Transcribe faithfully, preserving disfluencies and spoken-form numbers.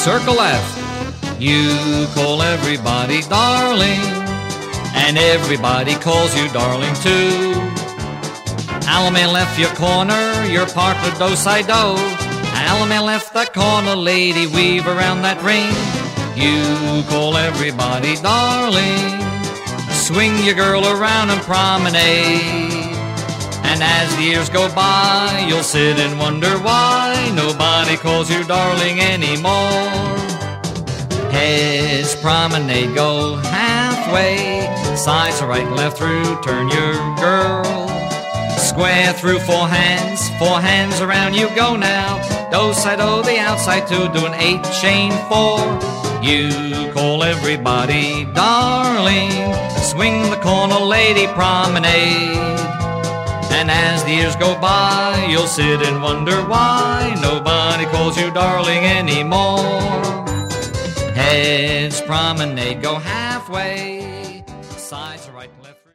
circle left. You call everybody darling, and everybody calls you darling too. Allemande left your corner, your partner do-si-do. Allemande left that corner, lady, weave around that ring. You call everybody darling, swing your girl around and promenade. And as the years go by, you'll sit and wonder why nobody calls you darling anymore. Heads promenade, go halfway, sides to right, left through, turn your girl. Square through four hands, four hands around you go now. Do-si-do, the outside two, do an eight chain four. You call everybody darling, swing the corner, lady, promenade. And as the years go by, you'll sit and wonder why nobody calls you darling anymore. Heads promenade, go halfway, sides to right, left.